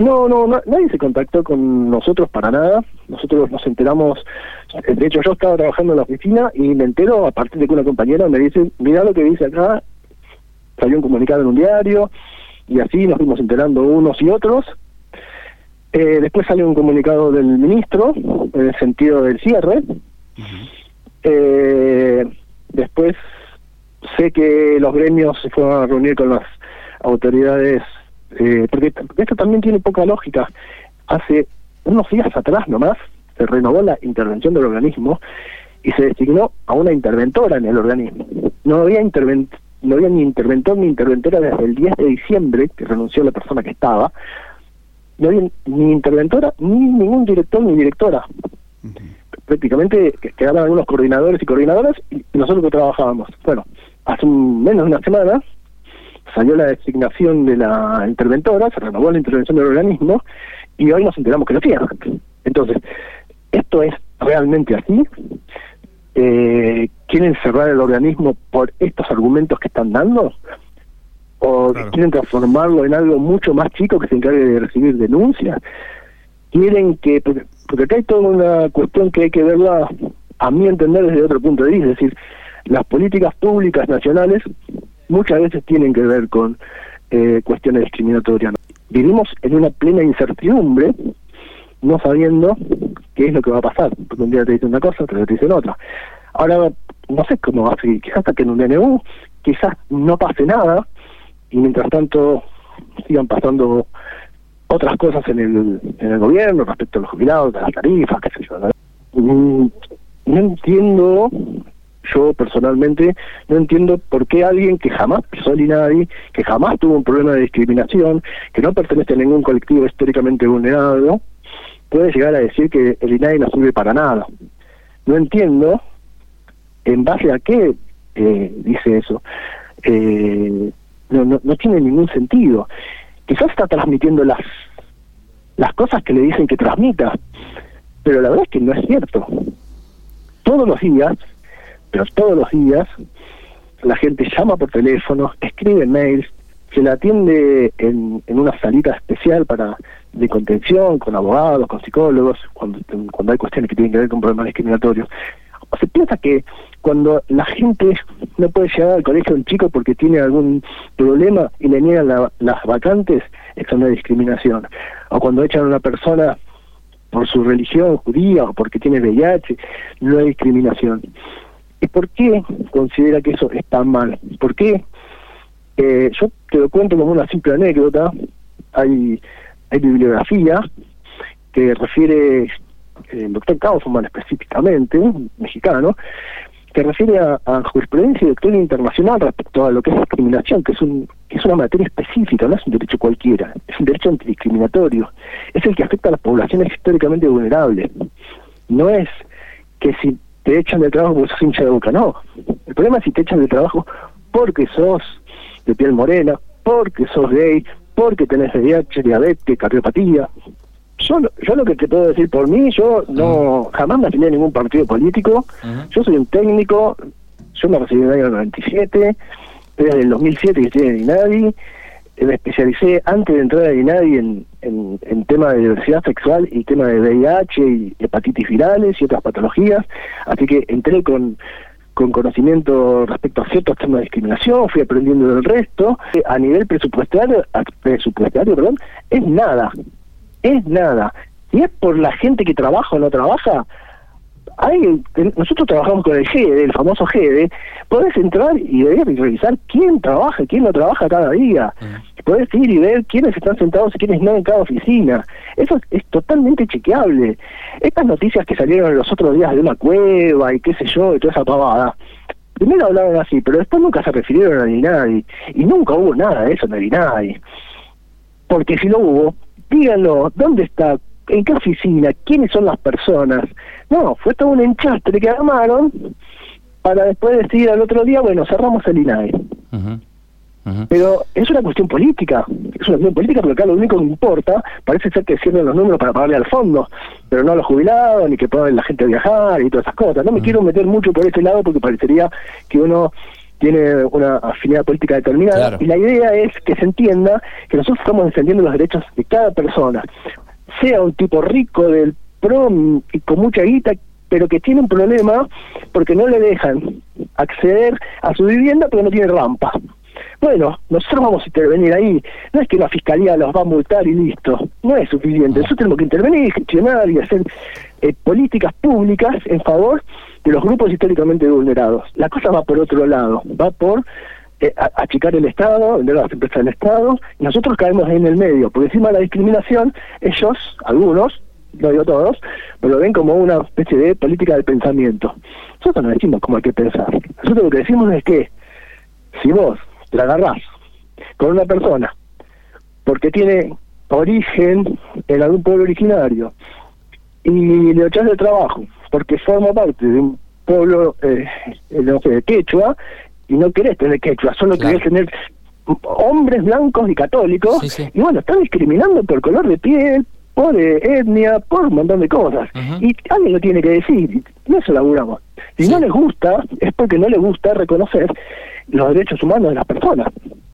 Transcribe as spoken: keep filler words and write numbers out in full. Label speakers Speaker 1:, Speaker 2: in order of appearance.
Speaker 1: No, no, no, nadie se contactó con nosotros para nada. Nosotros nos enteramos, de hecho yo estaba trabajando en la oficina y me entero a partir de que una compañera me dice, mirá lo que dice acá, salió un comunicado en un diario, y así nos fuimos enterando unos y otros. Eh, después sale un comunicado del ministro, en el sentido del cierre. Uh-huh. eh, después sé que los gremios se fueron a reunir con las autoridades, eh, porque esto también tiene poca lógica. Hace unos días atrás nomás se renovó la intervención del organismo y se designó a una interventora en el organismo. No había interven no había ni interventor ni interventora desde el diez de diciembre, que renunció la persona que estaba. No había ni interventora, ni ningún director ni directora. Uh-huh. Prácticamente quedaban algunos coordinadores y coordinadoras y nosotros que trabajábamos. Bueno, hace un, menos de una semana salió la designación de la interventora, se renovó la intervención del organismo y hoy nos enteramos que lo tiene. Entonces, ¿esto es realmente así? Eh, ¿Quieren cerrar el organismo por estos argumentos que están dando? ¿O claro, quieren transformarlo en algo mucho más chico que se encargue de recibir denuncias? ¿Quieren que...? Porque, porque acá hay toda una cuestión que hay que verla, a mi entender, desde otro punto de vista. Es decir, las políticas públicas nacionales muchas veces tienen que ver con eh, cuestiones discriminatorias. Vivimos en una plena incertidumbre, no sabiendo qué es lo que va a pasar, porque un día te dicen una cosa, otro día te dicen otra. Ahora, no sé cómo va a seguir, quizás hasta que en un D N U, quizás no pase nada, y mientras tanto sigan pasando otras cosas en el en el gobierno respecto a los jubilados, a las tarifas, qué sé yo, ¿no? Mm, no entiendo, yo personalmente, no entiendo por qué alguien que jamás pisó el INADI, que jamás tuvo un problema de discriminación, que no pertenece a ningún colectivo históricamente vulnerado, puede llegar a decir que el INADI no sirve para nada. No entiendo en base a qué eh, dice eso. Eh, no, no, no tiene ningún sentido. Quizás está transmitiendo las las cosas que le dicen que transmita, pero la verdad es que no es cierto. Todos los días, pero todos los días, la gente llama por teléfono, escribe mails, se la atiende en, en una salita especial para de contención, con abogados, con psicólogos, cuando, cuando hay cuestiones que tienen que ver con problemas discriminatorios. O se piensa que cuando la gente no puede llegar al colegio un chico porque tiene algún problema y le niegan la, las vacantes, es una discriminación. O cuando echan a una persona por su religión judía o porque tiene V I H, no hay discriminación. ¿Y por qué considera que eso está mal? ¿Por qué? Eh, yo te lo cuento como una simple anécdota. Hay, hay bibliografía que refiere el doctor Kaufman específicamente, mexicano, que refiere a, a jurisprudencia y doctrina internacional respecto a lo que es discriminación, que es un que es una materia específica, no es un derecho cualquiera, es un derecho antidiscriminatorio, es el que afecta a las poblaciones históricamente vulnerables. No es que si te echan de trabajo porque sos hincha de Boca, no. El problema es si te echan de trabajo porque sos de piel morena, porque sos gay, porque tenés V I H, diabetes, cardiopatía. Yo, yo lo que te puedo decir por mí, yo no uh-huh. jamás me afilié a ningún partido político. Uh-huh. Yo soy un técnico, yo me recibí en el año noventa y siete, desde el dos mil siete que estoy en INADI, me especialicé antes de entrar a INADI en, en, en tema de diversidad sexual y tema de V I H y hepatitis virales y otras patologías, así que entré con con conocimiento respecto a ciertos temas de discriminación, fui aprendiendo del resto. A nivel presupuestario, presupuestario, perdón, es nada. Es nada. Si es por la gente que trabaja o no trabaja, hay, nosotros trabajamos con el G E D, el famoso G E D, podés entrar y ver y revisar quién trabaja y quién no trabaja cada día. Uh-huh. Podés ir y ver quiénes están sentados y quiénes no en cada oficina. Eso es, es totalmente chequeable. Estas noticias que salieron los otros días de una cueva y qué sé yo, y toda esa pavada, primero hablaban así, pero después nunca se refirieron a ni nadie. Y nunca hubo nada de eso en el INADI. Porque si lo hubo, díganlo, ¿dónde está? ¿En qué oficina? ¿Quiénes son las personas? No, fue todo un enchastre que armaron para después decir al otro día, bueno, cerramos el INADI. Uh-huh. Uh-huh. Pero es una cuestión política, es una cuestión política porque acá lo único que importa parece ser que cierren los números para pagarle al fondo, pero no a los jubilados, ni que puedan la gente viajar y todas esas cosas. No me uh-huh. quiero meter mucho por ese lado porque parecería que uno tiene una afinidad política determinada,
Speaker 2: Claro.
Speaker 1: y la idea es que se entienda que nosotros estamos defendiendo los derechos de cada persona, sea un tipo rico del pro y con mucha guita, pero que tiene un problema porque no le dejan acceder a su vivienda porque no tiene rampa. Bueno, nosotros vamos a intervenir ahí. No es que la fiscalía los va a multar y listo. No es suficiente. Nosotros tenemos que intervenir, gestionar y hacer eh, políticas públicas en favor de los grupos históricamente vulnerados. La cosa va por otro lado. Va por eh, a- achicar el Estado, vender las empresas del Estado. Y nosotros caemos en el medio. Porque encima de la discriminación, ellos, algunos, no digo todos, pero lo ven como una especie de política del pensamiento. Nosotros no decimos cómo hay que pensar. Nosotros lo que decimos es que si vos te la agarrás con una persona porque tiene origen en algún pueblo originario y le echás de trabajo porque forma parte de un pueblo, eh, no sé, quechua, y no querés tener quechua, solo
Speaker 2: Claro.
Speaker 1: querés tener hombres blancos y católicos,
Speaker 2: Sí, sí.
Speaker 1: y bueno, están discriminando por color de piel, por eh, etnia, por un montón de cosas.
Speaker 2: Ujú.
Speaker 1: Y alguien lo tiene que decir, y eso laburamos. Si
Speaker 2: Sí.
Speaker 1: no les gusta, es porque no les gusta reconocer los derechos humanos de las personas.